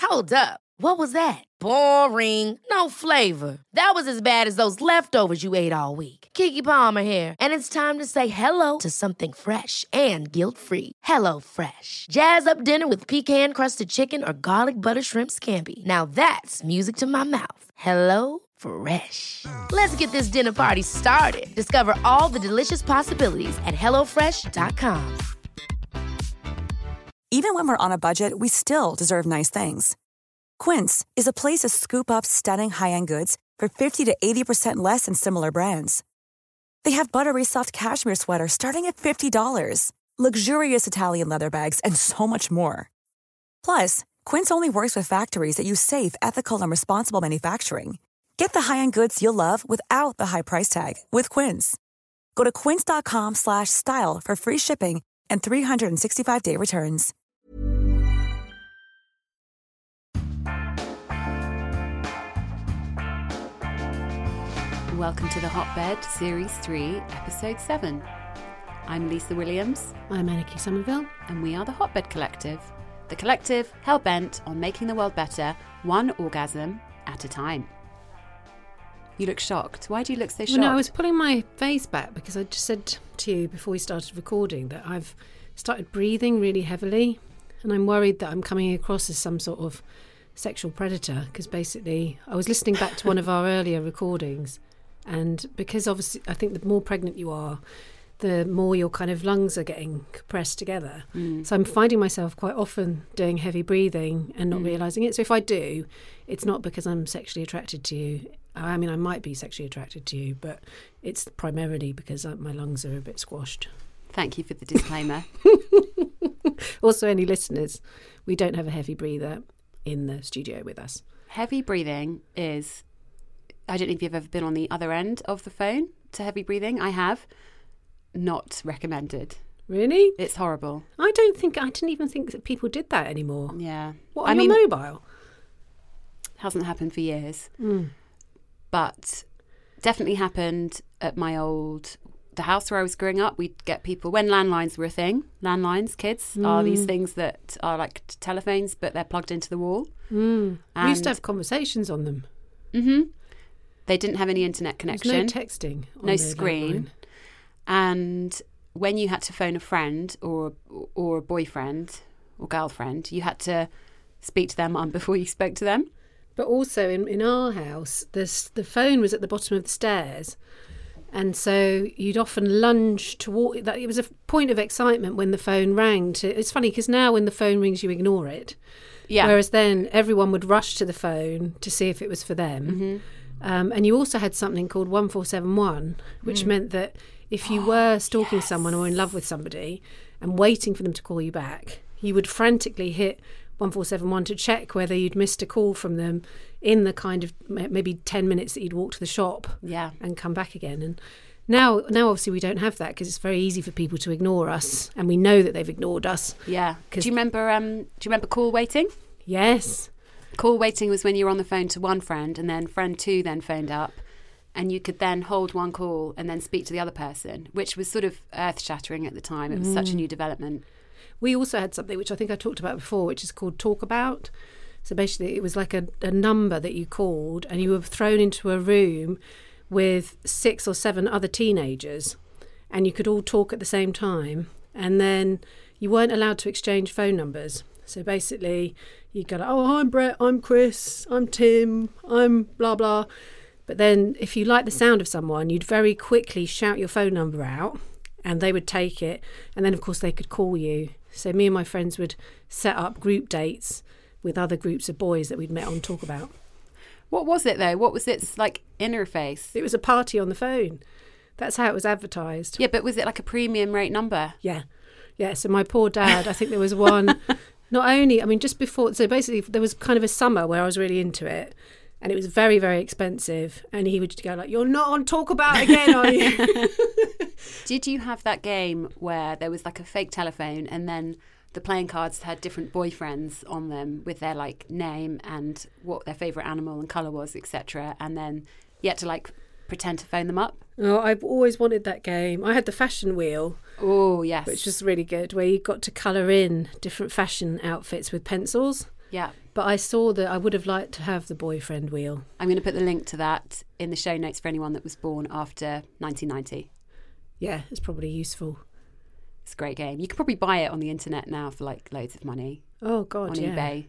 Hold up. What was that? Boring. No flavor. That was as bad as those leftovers you ate all week. Keke Palmer here, and it's time to say hello to something fresh and guilt-free. Hello Fresh. Jazz up dinner with pecan-crusted chicken or garlic butter shrimp scampi. Now that's music to my mouth. Hello Fresh. Let's get this dinner party started. Discover all the delicious possibilities at hellofresh.com. Even when we're on a budget, we still deserve nice things. Quince is a place to scoop up stunning high-end goods for 50 to 80% less than similar brands. They have buttery soft cashmere sweaters starting at $50, luxurious Italian leather bags, and so much more. Plus, Quince only works with factories that use safe, ethical, and responsible manufacturing. Get the high-end goods you'll love without the high price tag with Quince. Go to quince.com/style for free shipping and 365-day returns. Welcome to The Hotbed, Series 3, Episode 7. I'm Lisa Williams. I'm Anarchy Somerville. And we are the Hotbed Collective. The collective hell-bent on making the world better, one orgasm at a time. You look shocked. Why do you look so shocked? Well, no, I was pulling my face back because I just said to you before we started recording that I've started breathing really heavily, and I'm worried that I'm coming across as some sort of sexual predator, because basically I was listening back to one of our earlier recordings, and because obviously I think the more pregnant you are, the more your kind of lungs are getting compressed together. So I'm finding myself quite often doing heavy breathing and not realising it. So if I do, it's not because I'm sexually attracted to you. I mean, I might be sexually attracted to you, but it's primarily because my lungs are a bit squashed. Thank you for the disclaimer. Also, any listeners, we don't have a heavy breather in the studio with us. Heavy breathing is, I don't know if you've ever been on the other end of the phone to heavy breathing. I have. Not recommended. Really? It's horrible. I didn't even think that people did that anymore. Yeah. What, on your mobile? Hasn't happened for years. But definitely happened at the house where I was growing up. We'd get people, when landlines were a thing, kids, are these things that are like telephones, but they're plugged into the wall. We used to have conversations on them. They didn't have any internet connection. There's no texting. No screen. Landline. And when you had to phone a friend or a boyfriend or girlfriend, you had to speak to their mum before you spoke to them. But also in our house, the phone was at the bottom of the stairs. And so you'd often lunge toward that. It was a point of excitement when the phone rang. It's funny because now when the phone rings, you ignore it. Yeah. Whereas then everyone would rush to the phone to see if it was for them. And you also had something called 1471, which meant that if you were stalking someone or in love with somebody and waiting for them to call you back, you would frantically hit 1471 to check whether you'd missed a call from them in the kind of maybe 10 minutes that you'd walk to the shop and come back again. And now obviously we don't have that because it's very easy for people to ignore us, and we know that they've ignored us. Yeah. Do you remember call waiting? Yes. Call waiting was when you were on the phone to one friend and then friend two then phoned up, and you could then hold one call and then speak to the other person, which was sort of earth-shattering at the time. It was such a new development. We also had something which I think I talked about before, which is called Talk About. So basically it was like a number that you called, and you were thrown into a room with 6 or 7 other teenagers, and you could all talk at the same time, and then you weren't allowed to exchange phone numbers. So basically you go, oh, I'm Brett, I'm Chris, I'm Tim, I'm blah, blah. But then if you liked the sound of someone, you'd very quickly shout your phone number out and they would take it. And then, of course, they could call you. So me and my friends would set up group dates with other groups of boys that we'd met on Talk About. What was it, though? What was its, like, interface? It was a party on the phone. That's how it was advertised. Yeah, but was it like a premium rate number? Yeah. Yeah, so my poor dad, I think there was one, not only, I mean, just before, so basically there was kind of a summer where I was really into it. And it was very, very expensive. And he would go like, you're not on Talk About again, are you? Did you have that game where there was like a fake telephone and then the playing cards had different boyfriends on them with their like name and what their favourite animal and colour was, etc. And then you had to like pretend to phone them up? Oh, I've always wanted that game. I had the fashion wheel. Oh, yes. Which was really good, where you got to colour in different fashion outfits with pencils. Yeah. But I saw that I would have liked to have the boyfriend wheel. I'm going to put the link to that in the show notes for anyone that was born after 1990. Yeah, it's probably useful. It's a great game. You can probably buy it on the internet now for like loads of money. Oh, God, on yeah. eBay.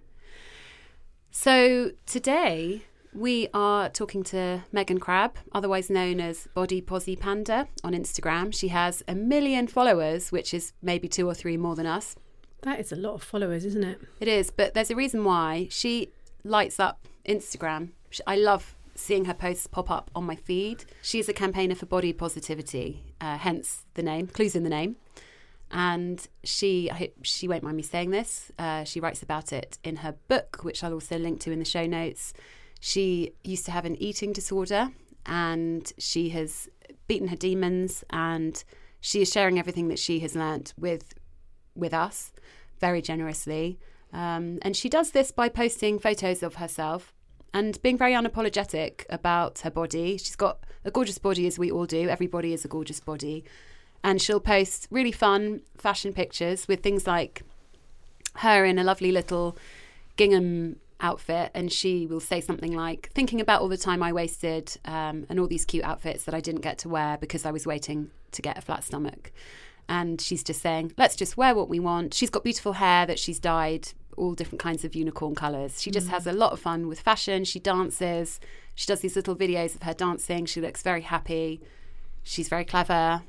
So today we are talking to Megan Crabb, otherwise known as Body Posy Panda on Instagram. She has 1 million followers, which is maybe 2 or 3 more than us. That is a lot of followers, isn't it? It is, but there's a reason why. She lights up Instagram. I love seeing her posts pop up on my feed. She's a campaigner for body positivity, hence the name, clues in the name. And she won't mind me saying this, she writes about it in her book, which I'll also link to in the show notes. She used to have an eating disorder and she has beaten her demons, and she is sharing everything that she has learnt with us very generously. And she does this by posting photos of herself and being very unapologetic about her body. She's got a gorgeous body, as we all do. Everybody is a gorgeous body. And she'll post really fun fashion pictures with things like her in a lovely little gingham outfit, and she will say something like, thinking about all the time I wasted and all these cute outfits that I didn't get to wear because I was waiting to get a flat stomach. And she's just saying, let's just wear what we want. She's got beautiful hair that she's dyed all different kinds of unicorn colours. She just has a lot of fun with fashion. She dances. She does these little videos of her dancing. She looks very happy. She's very clever.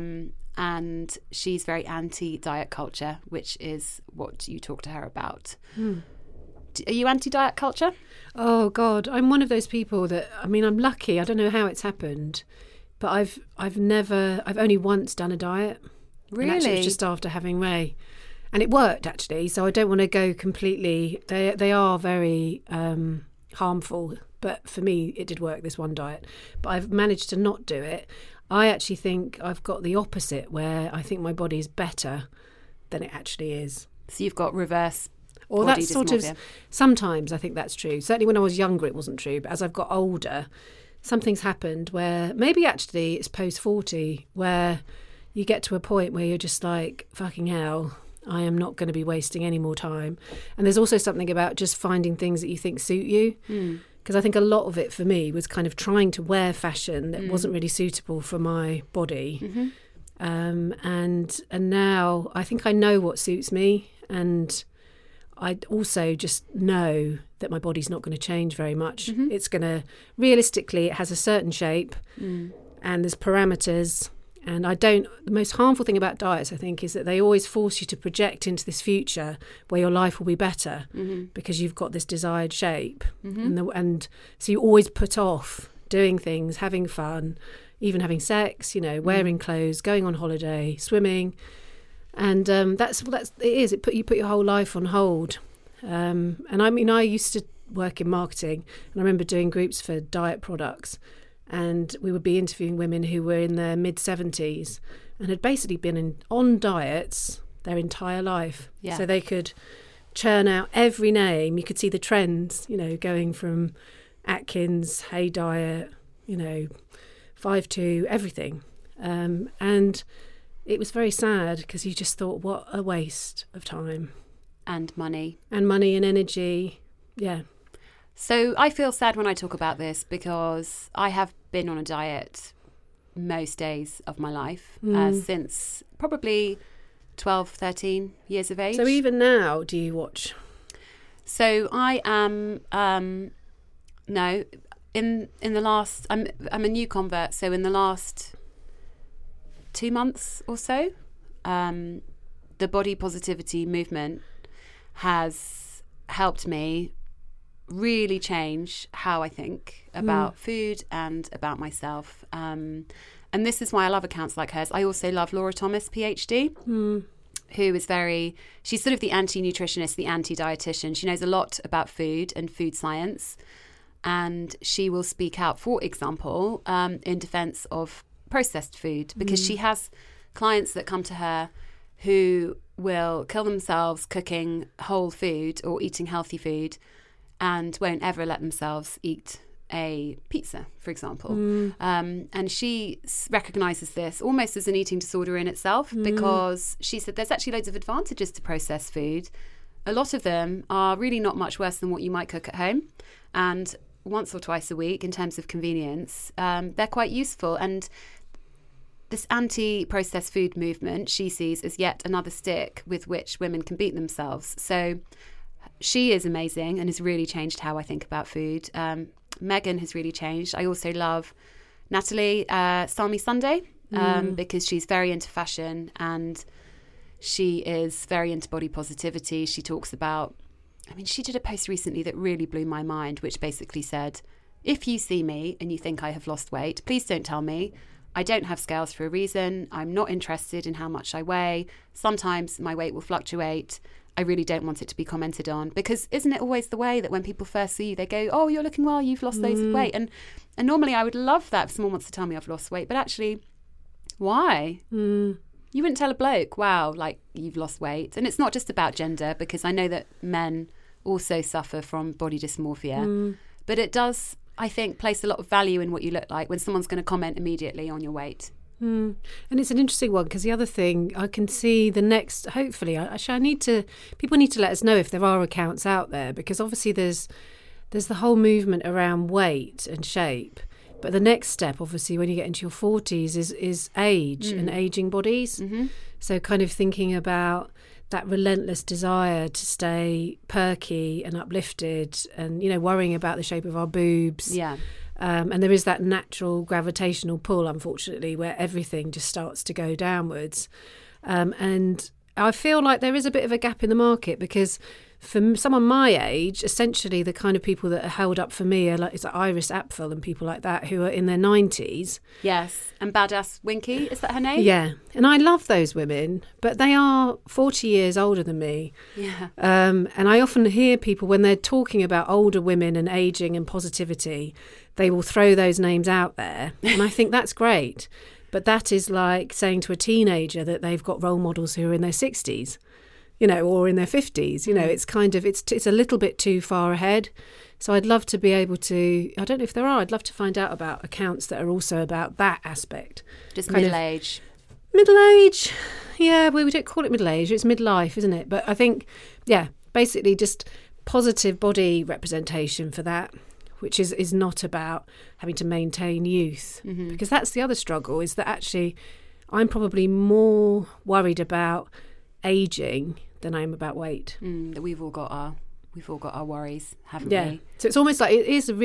And she's very anti-diet culture, which is what you talk to her about. Are you anti-diet culture? Oh, God. I'm one of those people that, I mean, I'm lucky. I don't know how it's happened, but I've only once done a diet. Really? And actually, it was just after having Ray. And it worked, actually. So I don't want to go completely... They are very harmful. But for me, it did work, this one diet. But I've managed to not do it. I actually think I've got the opposite, where I think my body is better than it actually is. So you've got reverse or body that's sort dysmorphia. of... Sometimes I think that's true. Certainly when I was younger, it wasn't true. But as I've got older, something's happened where maybe actually it's post-40, where... you get to a point where you're just like, fucking hell, I am not going to be wasting any more time. And there's also something about just finding things that you think suit you. Because I think a lot of it for me was kind of trying to wear fashion that wasn't really suitable for my body. And now I think I know what suits me. And I also just know that my body's not going to change very much. It's going to, realistically, it has a certain shape and there's parameters. And the most harmful thing about diets, I think, is that they always force you to project into this future where your life will be better because you've got this desired shape. And so you always put off doing things, having fun, even having sex, wearing clothes, going on holiday, swimming. And that's it is. You put your whole life on hold. And I mean, I used to work in marketing, and I remember doing groups for diet products. And we would be interviewing women who were in their mid-70s and had basically been on diets their entire life. Yeah. So they could churn out every name. You could see the trends, going from Atkins, Hay Diet, 5-2, everything. And it was very sad because you just thought, what a waste of time. And money. And money and energy, yeah. So I feel sad when I talk about this because I have been on a diet most days of my life since probably 12, 13 years of age. So even now, do you watch? So I am, no, in the last, I'm a new convert. So in the last 2 months or so, the body positivity movement has helped me really change how I think about food and about myself. And this is why I love accounts like hers. I also love Laura Thomas, PhD, who is she's sort of the anti-nutritionist, the anti-dietitian. She knows a lot about food and food science. And she will speak out, for example, in defense of processed food, because she has clients that come to her who will kill themselves cooking whole food or eating healthy food and won't ever let themselves eat a pizza, for example. And she recognises this almost as an eating disorder in itself because she said there's actually loads of advantages to processed food. a lot of them are really not much worse than what you might cook at home. And once or twice a week, in terms of convenience, they're quite useful. And this anti-processed food movement she sees as yet another stick with which women can beat themselves. So she is amazing and has really changed how I think about food. Megan has really changed. I also love Natalie Salmi Sunday because she's very into fashion and she is very into body positivity. She talks about, she did a post recently that really blew my mind, which basically said, if you see me and you think I have lost weight, please don't tell me. I don't have scales for a reason. I'm not interested in how much I weigh. Sometimes my weight will fluctuate. I really don't want it to be commented on, because isn't it always the way that when people first see you, they go, oh, you're looking well, you've lost loads of weight. And normally I would love that if someone wants to tell me I've lost weight, but actually, why? You wouldn't tell a bloke, wow, like you've lost weight. And it's not just about gender, because I know that men also suffer from body dysmorphia. But it does, I think, place a lot of value in what you look like when someone's going to comment immediately on your weight. And it's an interesting one, because the other thing I can see the next, hopefully, people need to let us know if there are accounts out there, because obviously there's the whole movement around weight and shape. But the next step, obviously, when you get into your 40s is age and ageing bodies. So kind of thinking about that relentless desire to stay perky and uplifted and, worrying about the shape of our boobs. Yeah. And there is that natural gravitational pull, unfortunately, where everything just starts to go downwards. And I feel like there is a bit of a gap in the market, because for someone my age, essentially the kind of people that are held up for me are like Iris Apfel and people like that who are in their 90s. Yes, and Badass Winky, is that her name? Yeah, and I love those women, but they are 40 years older than me. Yeah. And I often hear people, when they're talking about older women and ageing and positivity, they will throw those names out there. And I think that's great. But that is like saying to a teenager that they've got role models who are in their 60s. Or in their 50s, it's kind of, it's a little bit too far ahead. So I'd love to be able to, I don't know if there are, I'd love to find out about accounts that are also about that aspect. Just middle age. Middle age, yeah, we don't call it middle age, it's midlife, isn't it? But I think, basically just positive body representation for that, which is not about having to maintain youth. Because that's the other struggle, is that actually I'm probably more worried about ageing than I am about weight. That we've all got our worries, haven't we? So it's almost like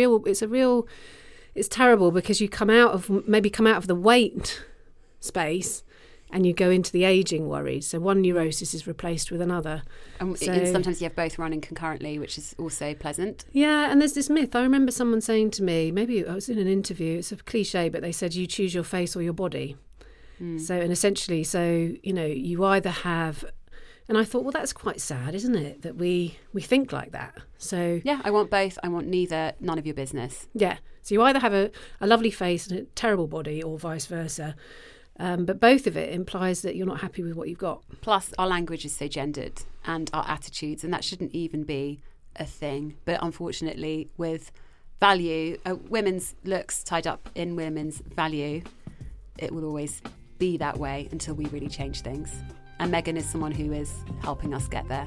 it's terrible, because you come out of the weight space and you go into the ageing worries. So one neurosis is replaced with another. And sometimes you have both running concurrently, which is also pleasant. Yeah, and there's this myth. I remember someone saying to me, maybe I was in an interview, it's a cliche, but they said you choose your face or your body. So, and essentially, you either have, and I thought, well, that's quite sad, isn't it? That we think like that. So yeah, I want both. I want neither. None of your business. Yeah. So you either have a lovely face and a terrible body, or vice versa. But both of it implies that you're not happy with what you've got. Plus, our language is so gendered, and our attitudes, and that shouldn't even be a thing. But unfortunately, with value, women's looks tied up in women's value, it will always be that way until we really change things. And Megan is someone who is helping us get there.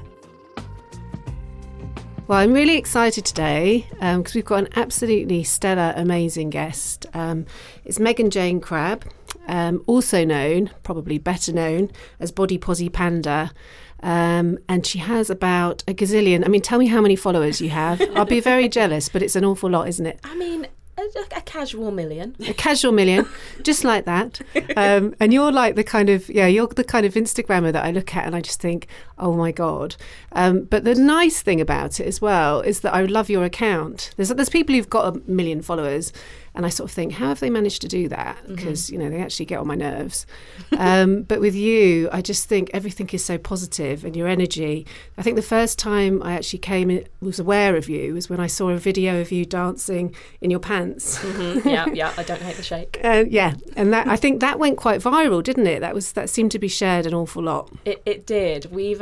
Well, I'm really excited today because we've got an absolutely stellar, amazing guest. It's Megan Jane Crabb, also known, probably better known, as Body Posi Panda. And she has about a gazillion. Tell me how many followers you have. I'll be very jealous, but it's an awful lot, isn't it? A casual million. A casual million, just like that. And you're like the kind of Instagrammer that I look at and I just think, oh my God. But the nice thing about it as well is that I love your account. There's people who've got 1 million followers, and I sort of think, how have they managed to do that? Because, they actually get on my nerves. But with you, I just think everything is so positive, and your energy. I think the first time I actually was aware of you was when I saw a video of you dancing in your pants. Yeah, I don't hate the shake. And that, I think that went quite viral, didn't it? That seemed to be shared an awful lot. It did. We've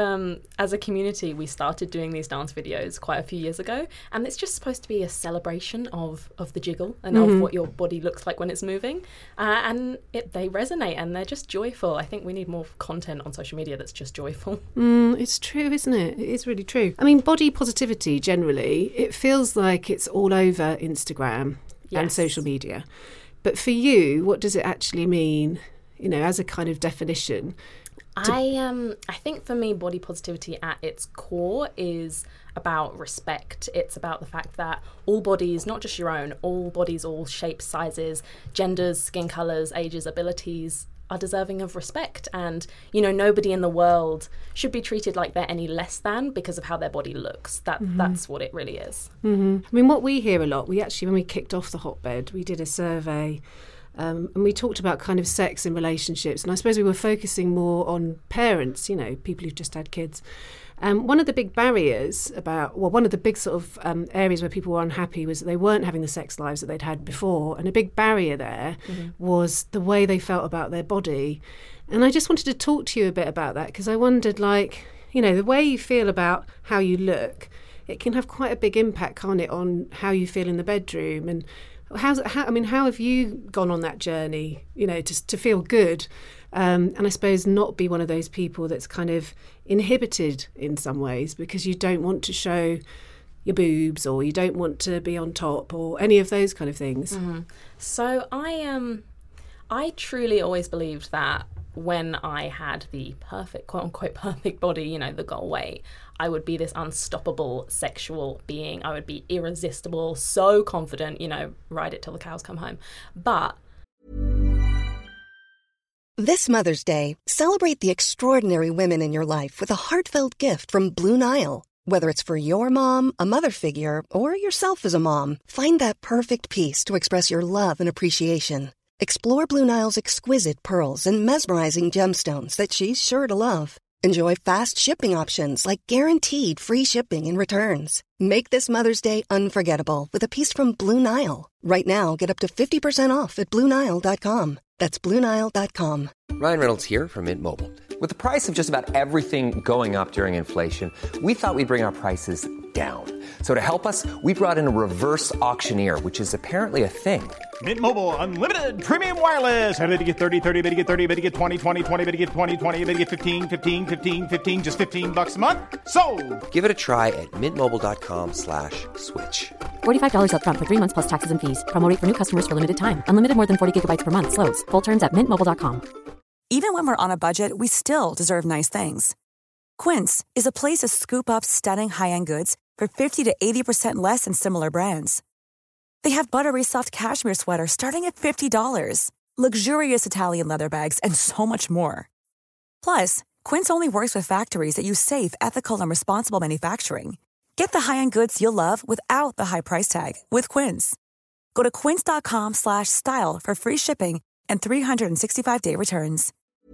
as a community, we started doing these dance videos quite a few years ago, and it's just supposed to be a celebration of the jiggle and of what your body looks like when it's moving, and they resonate and they're just joyful. I think we need more content on social media that's just joyful. It's true, isn't it? It is really true. I mean, body positivity generally, it feels like it's all over Instagram and social media. But for you, what does it actually mean, you know, as a kind of definition? I think for me, body positivity at its core is about respect. It's about the fact that all bodies, not just your own, all bodies, all shapes, sizes, genders, skin colours, ages, abilities, are deserving of respect. And, you know, nobody in the world should be treated like they're any less than because of how their body looks. That's what it really is. I mean, what we hear a lot, we actually, when we kicked off the Hotbed, we did a survey and we talked about kind of sex in relationships. And I suppose we were focusing more on parents, you know, people who've just had kids. One of the big barriers one of the big sort of areas where people were unhappy was that they weren't having the sex lives that they'd had before. And a big barrier there was the way they felt about their body. And I just wanted to talk to you a bit about that, because I wondered, like, you know, the way you feel about how you look, it can have quite a big impact, can't it, on how you feel in the bedroom. And how have you gone on that journey, you know, to feel good? And I suppose not be one of those people that's kind of inhibited in some ways because you don't want to show your boobs or you don't want to be on top or any of those kind of things. So I truly always believed that when I had the perfect, quote unquote, perfect body, you know, the goal weight, I would be this unstoppable sexual being. I would be irresistible, so confident, you know, ride it till the cows come home. But this Mother's Day, celebrate the extraordinary women in your life with a heartfelt gift from Blue Nile. Whether it's for your mom, a mother figure, or yourself as a mom, find that perfect piece to express your love and appreciation. Explore Blue Nile's exquisite pearls and mesmerizing gemstones that she's sure to love. Enjoy fast shipping options like guaranteed free shipping and returns. Make this Mother's Day unforgettable with a piece from Blue Nile. Right now, get up to 50% off at BlueNile.com. That's BlueNile.com. Ryan Reynolds here from Mint Mobile. With the price of just about everything going up during inflation, we thought we'd bring our prices down. So to help us, we brought in a reverse auctioneer, which is apparently a thing. Mint Mobile Unlimited Premium Wireless. How to get 30, 30, bit to get 30, bit to get 20, 20, 20, bit to get 20, 20, bit to get 15, 15, 15, 15, just $15 a month? Sold! Give it a try at mintmobile.com/switch. $45 up front for 3 months plus taxes and fees. Promo rate for new customers for limited time. Unlimited more than 40 gigabytes per month. Slows full terms at mintmobile.com. Even when we're on a budget, we still deserve nice things. Quince is a place to scoop up stunning high-end goods for 50 to 80% less than similar brands. They have buttery soft cashmere sweaters starting at $50, luxurious Italian leather bags, and so much more. Plus, Quince only works with factories that use safe, ethical, and responsible manufacturing. Get the high-end goods you'll love without the high price tag with Quince. Go to quince.com/style for free shipping and 365-day returns.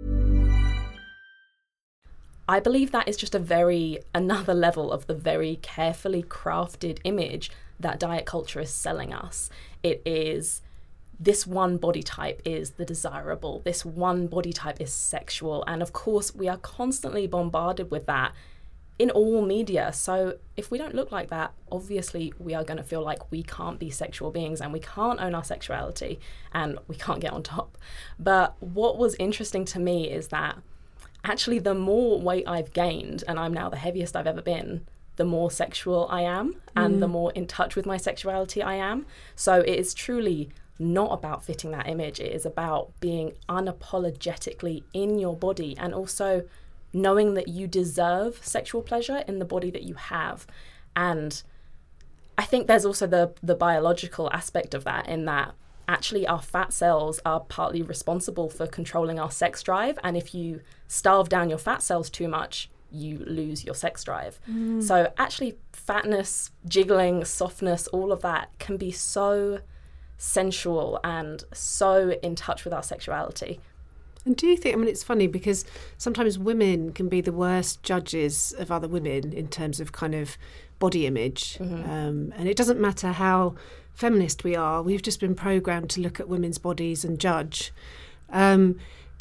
I believe that is just another level of the very carefully crafted image that diet culture is selling us. It is, this one body type is the desirable, this one body type is sexual, and of course we are constantly bombarded with that in all media. So if we don't look like that, obviously we are going to feel like we can't be sexual beings and we can't own our sexuality and we can't get on top. But what was interesting to me is that actually the more weight I've gained, and I'm now the heaviest I've ever been, the more sexual I am and the more in touch with my sexuality I am. So it is truly not about fitting that image. It is about being unapologetically in your body and also knowing that you deserve sexual pleasure in the body that you have. And I think there's also the biological aspect of that, in that actually our fat cells are partly responsible for controlling our sex drive. And if you starve down your fat cells too much, you lose your sex drive. So actually fatness, jiggling, softness, all of that can be so sensual and so in touch with our sexuality. And do you think, I mean, it's funny because sometimes women can be the worst judges of other women in terms of kind of body image. And it doesn't matter how feminist we are, we've just been programmed to look at women's bodies and judge.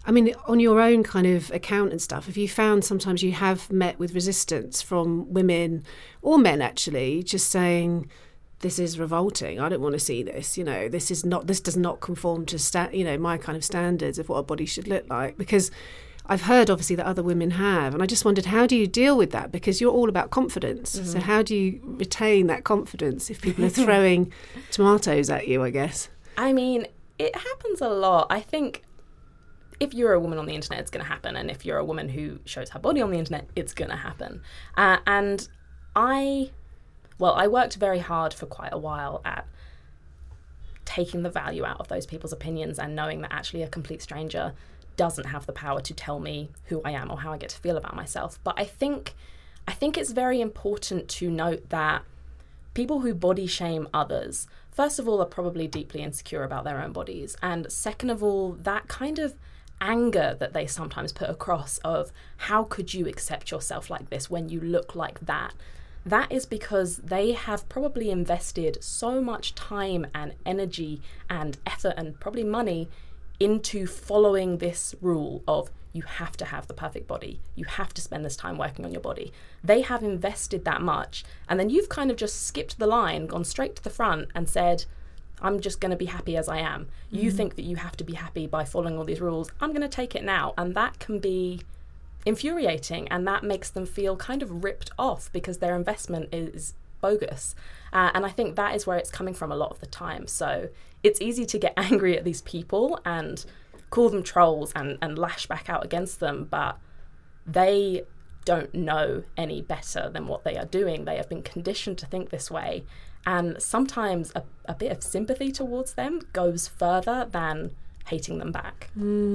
I mean, on your own kind of account and stuff, have you found sometimes you have met with resistance from women or men actually, just saying, this is revolting, I don't want to see this, you know, this does not conform to my kind of standards of what a body should look like? Because I've heard obviously that other women have, and I just wondered, how do you deal with that? Because you're all about confidence. So how do you retain that confidence if people are throwing tomatoes at you, I guess? I mean, it happens a lot. I think if you're a woman on the internet, it's going to happen. And if you're a woman who shows her body on the internet, it's going to happen. And I worked very hard for quite a while at taking the value out of those people's opinions and knowing that actually a complete stranger doesn't have the power to tell me who I am or how I get to feel about myself. But I think it's very important to note that people who body shame others, first of all, are probably deeply insecure about their own bodies. And second of all, that kind of anger that they sometimes put across of how could you accept yourself like this when you look like that, that is because they have probably invested so much time and energy and effort and probably money into following this rule of you have to have the perfect body, you have to spend this time working on your body. They have invested that much, and then you've kind of just skipped the line, gone straight to the front and said, I'm just going to be happy as I am. You think that you have to be happy by following all these rules. I'm going to take it now. And that can be infuriating, and that makes them feel kind of ripped off because their investment is bogus. And I think that is where it's coming from a lot of the time. So it's easy to get angry at these people and call them trolls and lash back out against them, but they don't know any better than what they are doing. They have been conditioned to think this way. And sometimes a bit of sympathy towards them goes further than hating them back.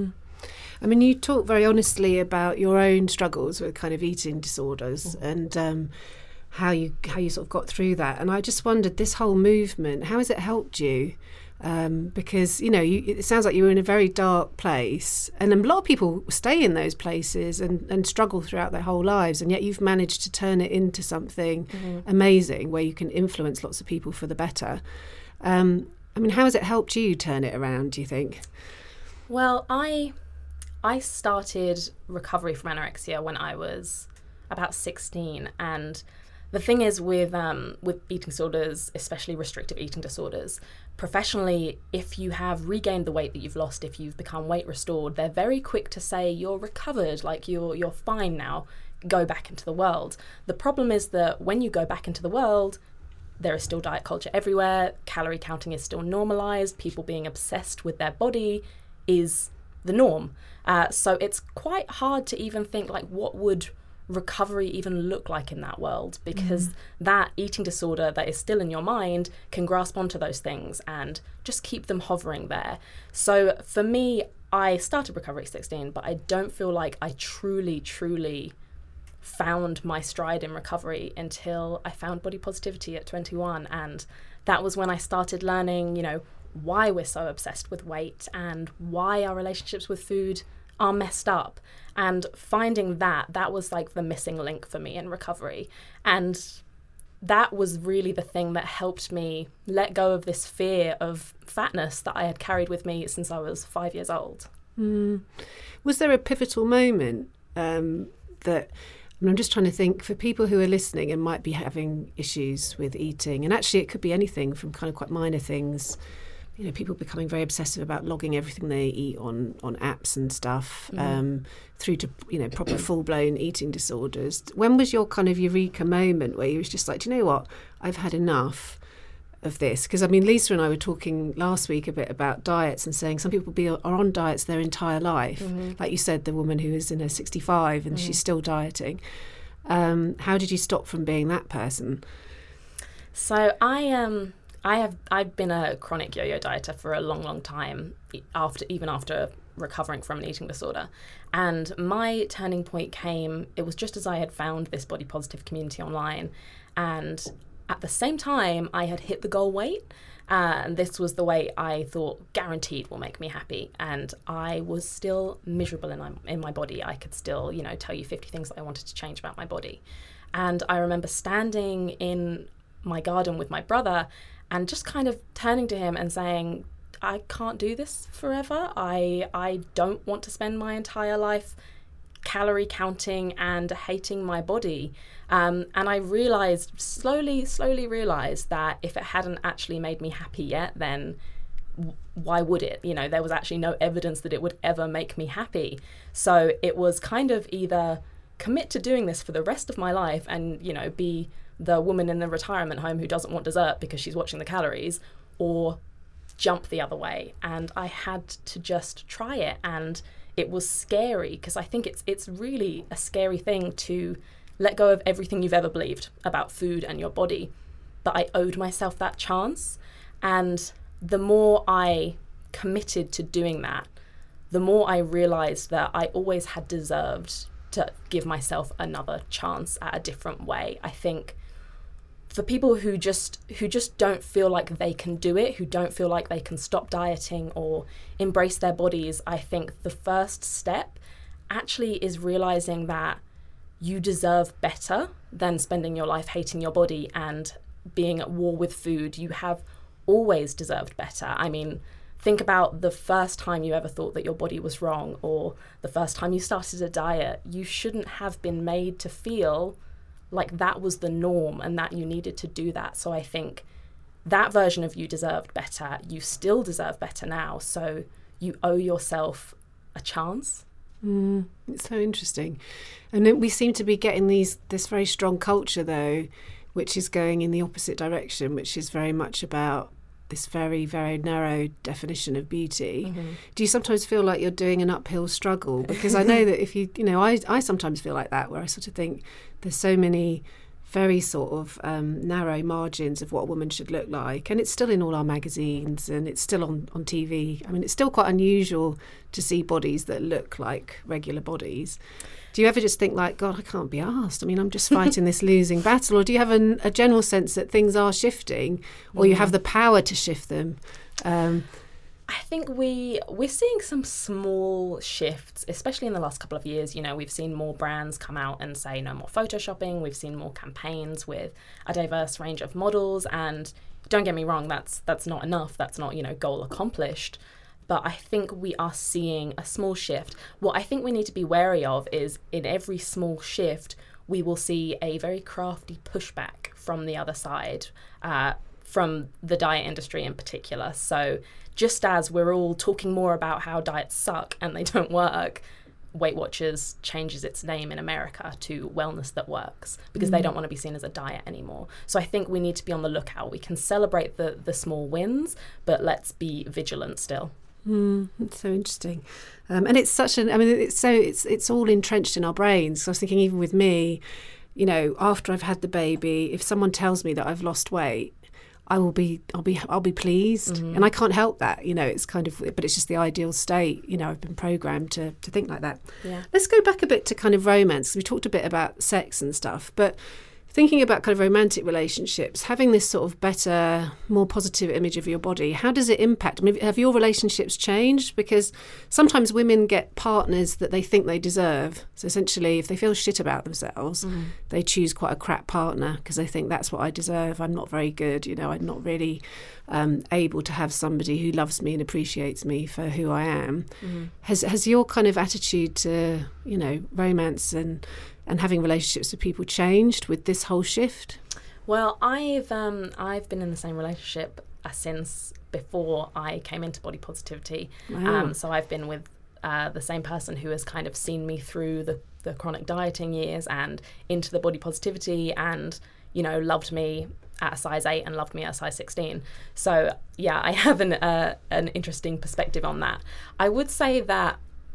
I mean, you talk very honestly about your own struggles with kind of eating disorders and how you sort of got through that. And I just wondered, this whole movement, how has it helped you? Because, you know, it sounds like you were in a very dark place, and a lot of people stay in those places and struggle throughout their whole lives, and yet you've managed to turn it into something amazing where you can influence lots of people for the better. I mean, how has it helped you turn it around, do you think? Well, I started recovery from anorexia when I was about 16, and the thing is with eating disorders, especially restrictive eating disorders, professionally, if you have regained the weight that you've lost, if you've become weight restored, they're very quick to say you're recovered, like you're fine now, go back into the world. The problem is that when you go back into the world, there is still diet culture everywhere, calorie counting is still normalized, people being obsessed with their body is the norm. So it's quite hard to even think like what would recovery even look like in that world, because that eating disorder that is still in your mind can grasp onto those things and just keep them hovering there. So for me, I started recovery at 16, but I don't feel like I truly found my stride in recovery until I found body positivity at 21. And that was when I started learning, you know, why we're so obsessed with weight and why our relationships with food are messed up. And finding that was like the missing link for me in recovery. And that was really the thing that helped me let go of this fear of fatness that I had carried with me since I was 5 years old. Was there a pivotal moment that, I mean, I'm just trying to think, for people who are listening and might be having issues with eating, and actually it could be anything from kind of quite minor things, you know, people becoming very obsessive about logging everything they eat on apps and stuff, through to, you know, proper full-blown eating disorders. When was your kind of eureka moment where you was just like, do you know what, I've had enough of this? Because, I mean, Lisa and I were talking last week a bit about diets and saying some people are on diets their entire life. Like you said, the woman who is in her 65 and she's still dieting. How did you stop from being that person? So I've been a chronic yo-yo dieter for a long time, even after recovering from an eating disorder. And my turning point came, it was just as I had found this body positive community online. And at the same time, I had hit the goal weight. And this was the weight I thought guaranteed will make me happy. And I was still miserable in my body. I could still, you know, tell you 50 things that I wanted to change about my body. And I remember standing in my garden with my brother and just kind of turning to him and saying, I can't do this forever. I don't want to spend my entire life calorie counting and hating my body. And I slowly realized that if it hadn't actually made me happy yet, then why would it? You know, there was actually no evidence that it would ever make me happy. So it was kind of either commit to doing this for the rest of my life and, you know, be the woman in the retirement home who doesn't want dessert because she's watching the calories, or jump the other way. And I had to just try it, and it was scary because I think it's really a scary thing to let go of everything you've ever believed about food and your body. But I owed myself that chance, and the more I committed to doing that, the more I realized that I always had deserved to give myself another chance at a different way. I think for people who just don't feel like they can do it, who don't feel like they can stop dieting or embrace their bodies, I think the first step actually is realizing that you deserve better than spending your life hating your body and being at war with food. You have always deserved better. I mean, think about the first time you ever thought that your body was wrong, or the first time you started a diet. You shouldn't have been made to feel like that was the norm and that you needed to do that. So I think that version of you deserved better. You still deserve better now. So you owe yourself a chance. It's so interesting. And then we seem to be getting this very strong culture, though, which is going in the opposite direction, which is very much about this very, very narrow definition of beauty. Mm-hmm. Do you sometimes feel like you're doing an uphill struggle? Because I know that if you know, I sometimes feel like that, where I sort of think there's so many very sort of narrow margins of what a woman should look like. And it's still in all our magazines, and it's still on TV. I mean, it's still quite unusual to see bodies that look like regular bodies. Do you ever just think like, God, I can't be arsed? I mean, I'm just fighting this losing battle. Or do you have a general sense that things are shifting, or you have the power to shift them? I think we're seeing some small shifts, especially in the last couple of years. You know, we've seen more brands come out and say no more photoshopping. We've seen more campaigns with a diverse range of models. And don't get me wrong, that's not enough. That's not, you know, goal accomplished. But I think we are seeing a small shift. What I think we need to be wary of is in every small shift, we will see a very crafty pushback from the other side, from the diet industry in particular. So just as we're all talking more about how diets suck and they don't work, Weight Watchers changes its name in America to Wellness That Works, because they don't want to be seen as a diet anymore. So I think we need to be on the lookout. We can celebrate the small wins, but let's be vigilant still. It's so interesting, and it's such an. I mean, it's all entrenched in our brains. So I was thinking, even with me, you know, after I've had the baby, if someone tells me that I've lost weight, I'll be pleased, and I can't help that. You know, it's kind of, but it's just the ideal state. You know, I've been programmed to think like that. Yeah. Let's go back a bit to kind of romance. We talked a bit about sex and stuff, but thinking about kind of romantic relationships, having this sort of better, more positive image of your body, how does it impact? I mean, have your relationships changed? Because sometimes women get partners that they think they deserve. So essentially, if they feel shit about themselves, they choose quite a crap partner because they think that's what I deserve. I'm not very good. You know, I'm not really able to have somebody who loves me and appreciates me for who I am. Has your kind of attitude to, you know, romance and having relationships with people changed with this whole shift? Well, I've been in the same relationship since before I came into body positivity. Wow. So I've been with the same person who has kind of seen me through the chronic dieting years and into the body positivity, and, you know, loved me at a size 8 and loved me at a size 16. So yeah, I have an interesting perspective on that. I would say that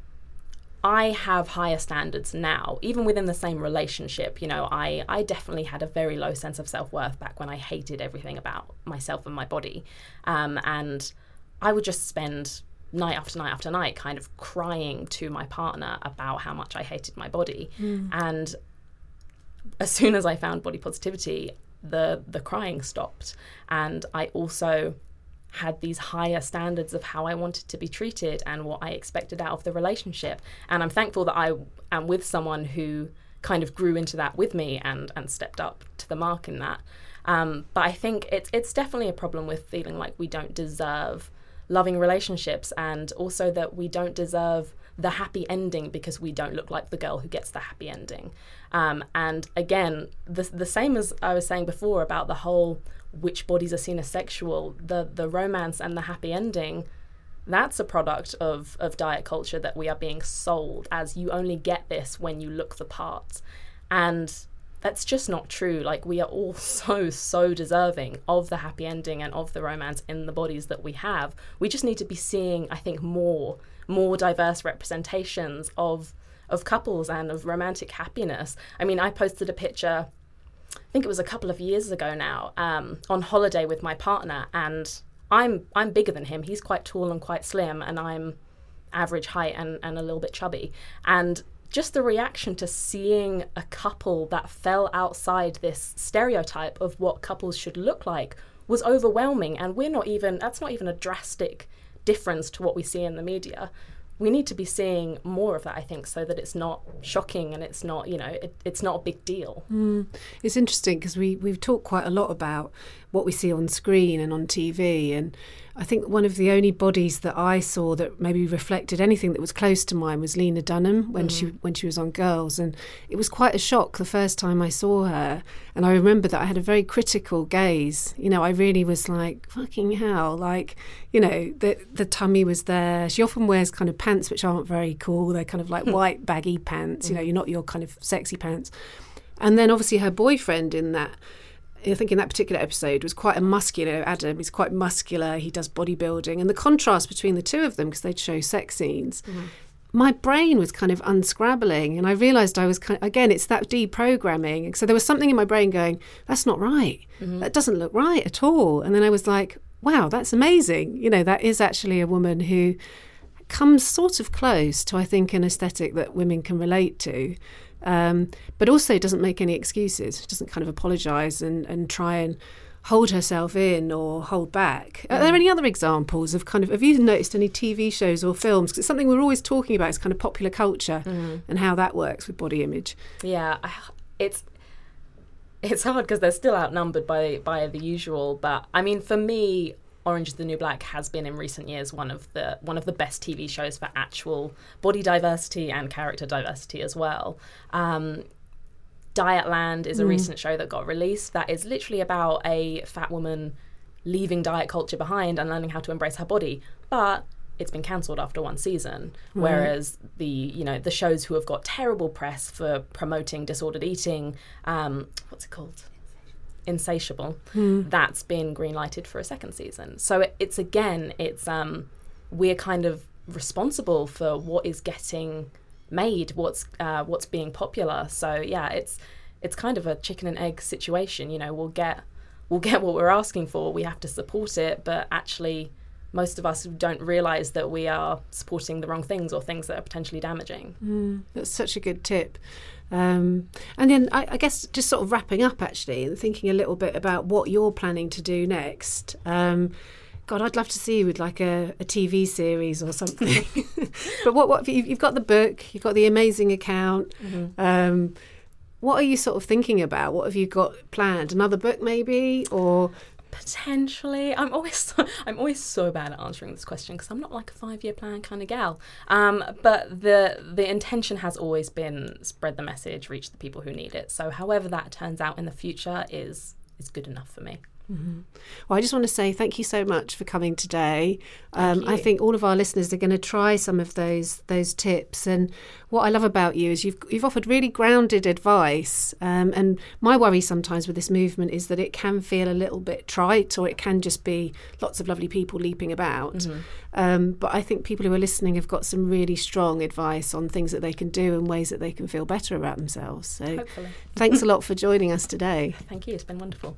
I have higher standards now, even within the same relationship. You know, I definitely had a very low sense of self-worth back when I hated everything about myself and my body. And I would just spend night after night after night kind of crying to my partner about how much I hated my body. And as soon as I found body positivity, the crying stopped. And I also had these higher standards of how I wanted to be treated and what I expected out of the relationship. And I'm thankful that I am with someone who kind of grew into that with me and stepped up to the mark in that. But I think it's definitely a problem with feeling like we don't deserve loving relationships, and also that we don't deserve the happy ending because we don't look like the girl who gets the happy ending. And again, the same as I was saying before about the whole which bodies are seen as sexual, the romance and the happy ending, that's a product of diet culture that we are being sold as you only get this when you look the part. And that's just not true. Like, we are all so deserving of the happy ending and of the romance in the bodies that we have. We just need to be seeing, I think, more diverse representations of couples and of romantic happiness. I mean, I posted a picture, I think it was a couple of years ago now, on holiday with my partner, and I'm bigger than him. He's quite tall and quite slim, and I'm average height and a little bit chubby. And just the reaction to seeing a couple that fell outside this stereotype of what couples should look like was overwhelming. And that's not even a drastic difference to what we see in the media. We need to be seeing more of that, I think, so that it's not shocking and it's not, it's not a big deal. It's interesting because we've talked quite a lot about what we see on screen and on TV, and I think one of the only bodies that I saw that maybe reflected anything that was close to mine was Lena Dunham when she was on Girls, and it was quite a shock the first time I saw her. And I remember that I had a very critical gaze. I really was like, fucking hell, like, the tummy was there. She often wears kind of pants which aren't very cool. They're kind of like white baggy pants, you're not your kind of sexy pants. And then obviously her boyfriend in that particular episode was quite a muscular Adam. He's quite muscular. He does bodybuilding. And the contrast between the two of them, because they'd show sex scenes, my brain was kind of unscrabbling. And I realised I was again, it's that deprogramming. So there was something in my brain going, that's not right. That doesn't look right at all. And then I was like, wow, that's amazing. That is actually a woman who comes sort of close to, I think, an aesthetic that women can relate to. But also doesn't make any excuses. She doesn't kind of apologise and try and hold herself in or hold back. Are there any other examples of have you noticed any TV shows or films? Because it's something we're always talking about, it's kind of popular culture and how that works with body image. Yeah, it's hard because they're still outnumbered by the usual. But I mean, for me, Orange is the New Black has been in recent years one of the best TV shows for actual body diversity and character diversity as well. Dietland is a recent show that got released that is literally about a fat woman leaving diet culture behind and learning how to embrace her body. But it's been cancelled after one season, whereas the shows who have got terrible press for promoting disordered eating, what's it called? Insatiable, that's been green-lighted for a second season. So it's we're kind of responsible for what is getting made, what's being popular. So yeah, it's kind of a chicken and egg situation. We'll get what we're asking for, we have to support it, but actually most of us don't realise that we are supporting the wrong things or things that are potentially damaging. That's such a good tip. And then I guess just sort of wrapping up actually and thinking a little bit about what you're planning to do next. God, I'd love to see you with like a TV series or something. But what you've got the book, you've got the amazing account. What are you sort of thinking about? What have you got planned? Another book maybe, or? Potentially. I'm always so bad at answering this question because I'm not like a 5-year plan kind of gal. But the intention has always been spread the message, reach the people who need it. So however that turns out in the future is good enough for me. Well, I just want to say thank you so much for coming today. I think all of our listeners are going to try some of those tips. And what I love about you is you've offered really grounded advice. And my worry sometimes with this movement is that it can feel a little bit trite, or it can just be lots of lovely people leaping about. But I think people who are listening have got some really strong advice on things that they can do and ways that they can feel better about themselves. So hopefully. Thanks a lot for joining us today. Thank you. It's been wonderful.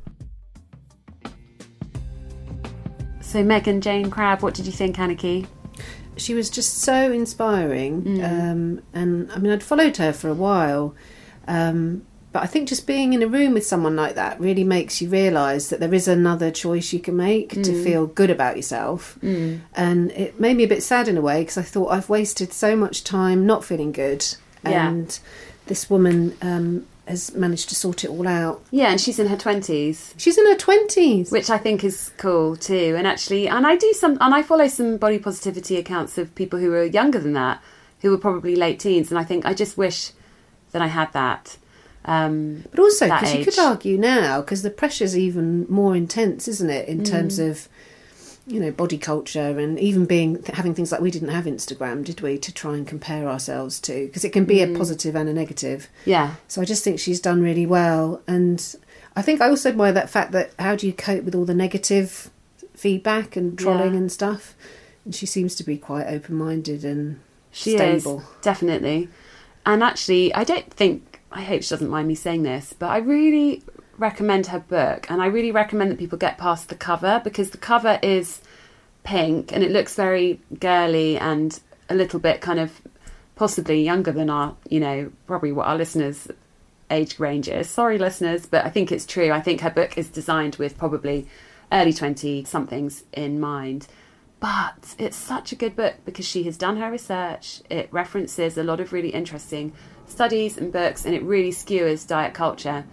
So Megan Jane Crabb, what did you think, Anniki? She was just so inspiring. And I mean, I'd followed her for a while. But I think just being in a room with someone like that really makes you realise that there is another choice you can make to feel good about yourself. And it made me a bit sad in a way because I thought I've wasted so much time not feeling good. And this woman has managed to sort it all out. Yeah, and she's in her 20s. She's in her 20s. Which I think is cool too. And actually, and I follow some body positivity accounts of people who are younger than that, who were probably late teens. And I think I just wish that I had that. But also, because you could argue now, because the pressure's even more intense, isn't it, in terms of, you know, body culture, and even having things like, we didn't have Instagram, did we, to try and compare ourselves to, because it can be a positive and a negative. Yeah. So I just think she's done really well. And I think I also admire that fact that how do you cope with all the negative feedback and trolling and stuff? And she seems to be quite open-minded and stable. Is, definitely. And actually, I hope she doesn't mind me saying this, but I really recommend her book, and I really recommend that people get past the cover, because the cover is pink and it looks very girly and a little bit kind of possibly younger than our, you know, probably what our listeners' age range is. Sorry, listeners, but I think it's true. I think her book is designed with probably early 20-somethings in mind. But it's such a good book because she has done her research. It references a lot of really interesting studies and books, and it really skewers diet culture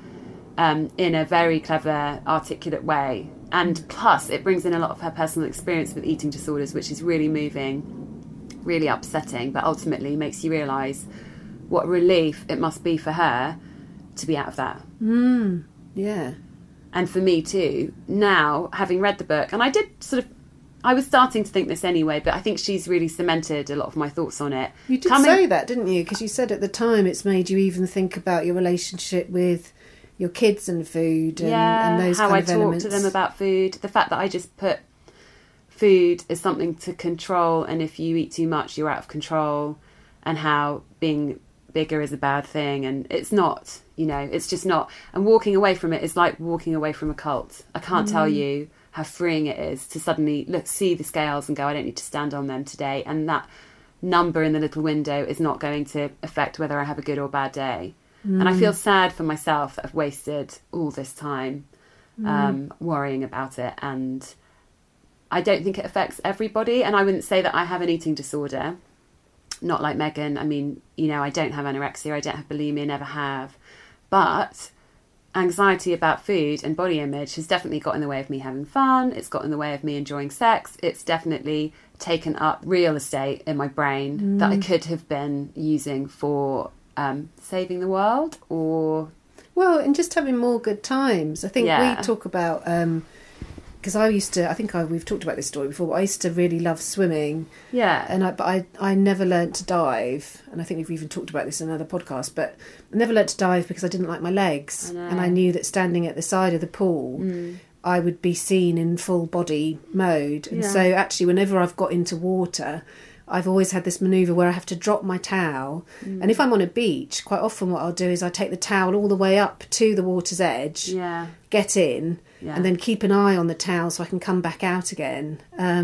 in a very clever, articulate way. And plus, it brings in a lot of her personal experience with eating disorders, which is really moving, really upsetting, but ultimately makes you realise what a relief it must be for her to be out of that. Yeah. And for me too, now, having read the book, and I was starting to think this anyway, but I think she's really cemented a lot of my thoughts on it. You did say that, didn't you? Because you said at the time it's made you even think about your relationship with your kids and food and those kind of elements. How I talk to them about food. The fact that I just put food as something to control, and if you eat too much, you're out of control, and how being bigger is a bad thing. And it's not, you know, it's just not. And walking away from it is like walking away from a cult. I can't tell you how freeing it is to suddenly see the scales and go, I don't need to stand on them today. And that number in the little window is not going to affect whether I have a good or bad day. And I feel sad for myself that I've wasted all this time worrying about it. And I don't think it affects everybody. And I wouldn't say that I have an eating disorder, not like Megan. I mean, you know, I don't have anorexia, I don't have bulimia, never have. But anxiety about food and body image has definitely got in the way of me having fun. It's got in the way of me enjoying sex. It's definitely taken up real estate in my brain that I could have been using for saving the world, or and just having more good times. I think we talk about because we've talked about this story before, but I used to really love swimming. Yeah. And I never learnt to dive. And I think we've even talked about this in another podcast, but I never learnt to dive because I didn't like my legs. And I knew that standing at the side of the pool, I would be seen in full body mode. And so actually, whenever I've got into water, I've always had this manoeuvre where I have to drop my towel. And if I'm on a beach, quite often what I'll do is I take the towel all the way up to the water's edge, get in, and then keep an eye on the towel so I can come back out again.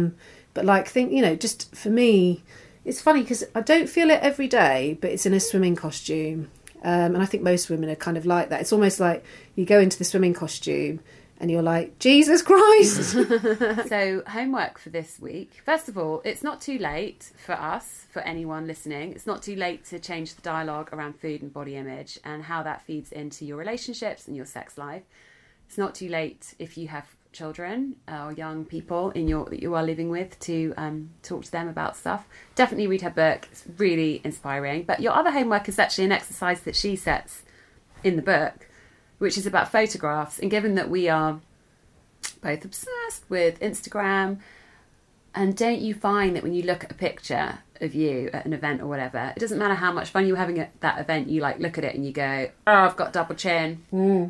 But just for me, it's funny because I don't feel it every day, but it's in a swimming costume. And I think most women are kind of like that. It's almost like you go into the swimming costume and you're like, Jesus Christ! So, homework for this week. First of all, it's not too late for us, for anyone listening. It's not too late to change the dialogue around food and body image and how that feeds into your relationships and your sex life. It's not too late if you have children or young people that you are living with to talk to them about stuff. Definitely read her book. It's really inspiring. But your other homework is actually an exercise that she sets in the book, which is about photographs. And given that we are both obsessed with Instagram, and don't you find that when you look at a picture of you at an event or whatever, it doesn't matter how much fun you're having at that event, you like look at it and you go, oh, I've got double chin,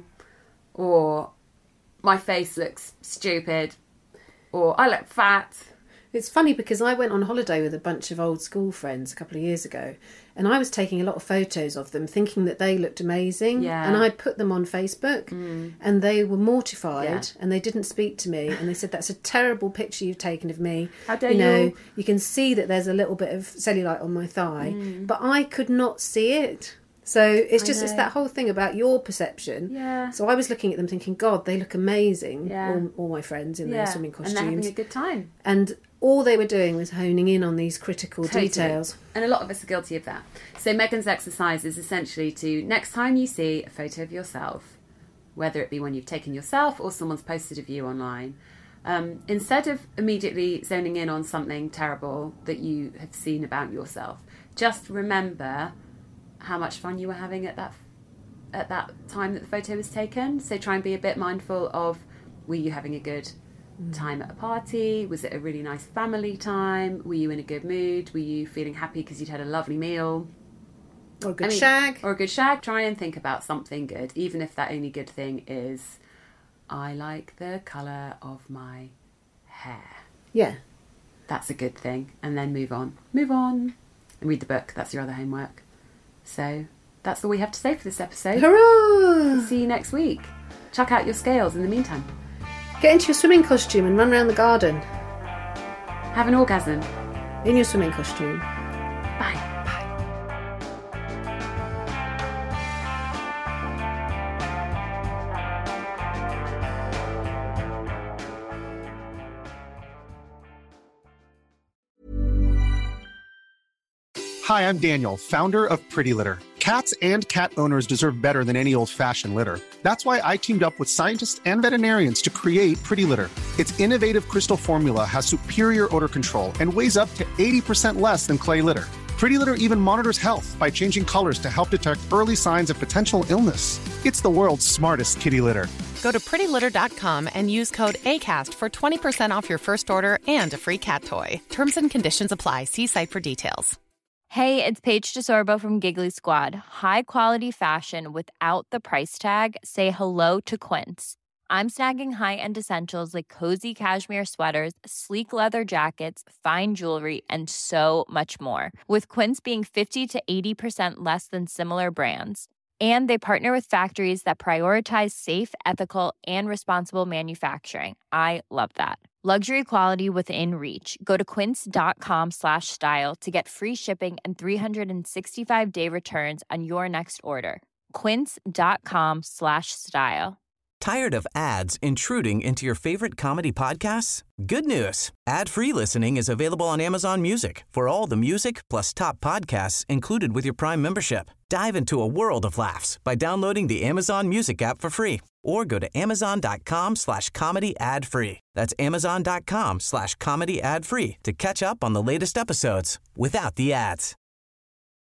or my face looks stupid, or I look fat. It's funny because I went on holiday with a bunch of old school friends a couple of years ago, and I was taking a lot of photos of them thinking that they looked amazing. And I put them on Facebook and they were mortified and they didn't speak to me, and they said, that's a terrible picture you've taken of me. How dare you? You can see that there's a little bit of cellulite on my thigh, but I could not see it. So it's that whole thing about your perception. Yeah. So I was looking at them thinking, God, they look amazing. Yeah. All my friends in their swimming costumes. And they're having a good time. And all they were doing was honing in on these critical details. And a lot of us are guilty of that. So Megan's exercise is essentially to, next time you see a photo of yourself, whether it be one you've taken yourself or someone's posted of you online, instead of immediately zoning in on something terrible that you have seen about yourself, just remember how much fun you were having at that time that the photo was taken. So try and be a bit mindful of, were you having a good time at a party? Was it a really nice family time? Were you in a good mood? Were you feeling happy because you'd had a lovely meal? Or a good shag. Or a good shag. Try and think about something good, even if that only good thing is, I like the colour of my hair. Yeah. That's a good thing. And then move on. Move on. And read the book. That's your other homework. So that's all we have to say for this episode. Hurrah! See you next week. Chuck out your scales in the meantime. Get into your swimming costume and run around the garden. Have an orgasm. In your swimming costume. Bye. Hi, I'm Daniel, founder of Pretty Litter. Cats and cat owners deserve better than any old-fashioned litter. That's why I teamed up with scientists and veterinarians to create Pretty Litter. Its innovative crystal formula has superior odor control and weighs up to 80% less than clay litter. Pretty Litter even monitors health by changing colors to help detect early signs of potential illness. It's the world's smartest kitty litter. Go to prettylitter.com and use code ACAST for 20% off your first order and a free cat toy. Terms and conditions apply. See site for details. Hey, it's Paige DeSorbo from Giggly Squad. High quality fashion without the price tag. Say hello to Quince. I'm snagging high-end essentials like cozy cashmere sweaters, sleek leather jackets, fine jewelry, and so much more. With Quince being 50 to 80% less than similar brands. And they partner with factories that prioritize safe, ethical, and responsible manufacturing. I love that. Luxury quality within reach. Go to quince.com/style to get free shipping and 365-day returns on your next order. Quince.com/style. Tired of ads intruding into your favorite comedy podcasts? Good news. Ad-free listening is available on Amazon Music for all the music plus top podcasts included with your Prime membership. Dive into a world of laughs by downloading the Amazon Music app for free or go to amazon.com/comedy ad-free. That's amazon.com/comedy ad-free to catch up on the latest episodes without the ads.